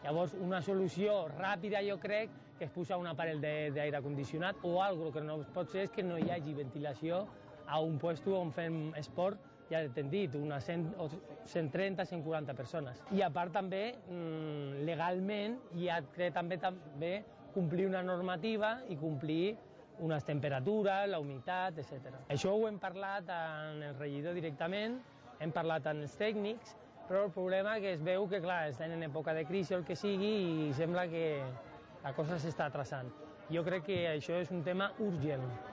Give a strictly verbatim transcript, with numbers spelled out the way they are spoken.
Llavors, una solució ràpida, jo crec, que és posar un aparell d'aire condicionat o algo que no pot ser és que no hi hagi ventilació a un puesto on fem esport, ja t'hem dit, unes cent trenta a cent quaranta persones. I a part també, legalment, hi ha que també també complir una normativa i complir unes temperatures, la humitat, etcètera. Això ho hem parlat amb el regidor directament, hem parlat amb els tècnics, però el problema és que es veu que, clar, estan en època de crisi o el que sigui i sembla que la cosa s'està atrasant. Jo crec que això és un tema urgent.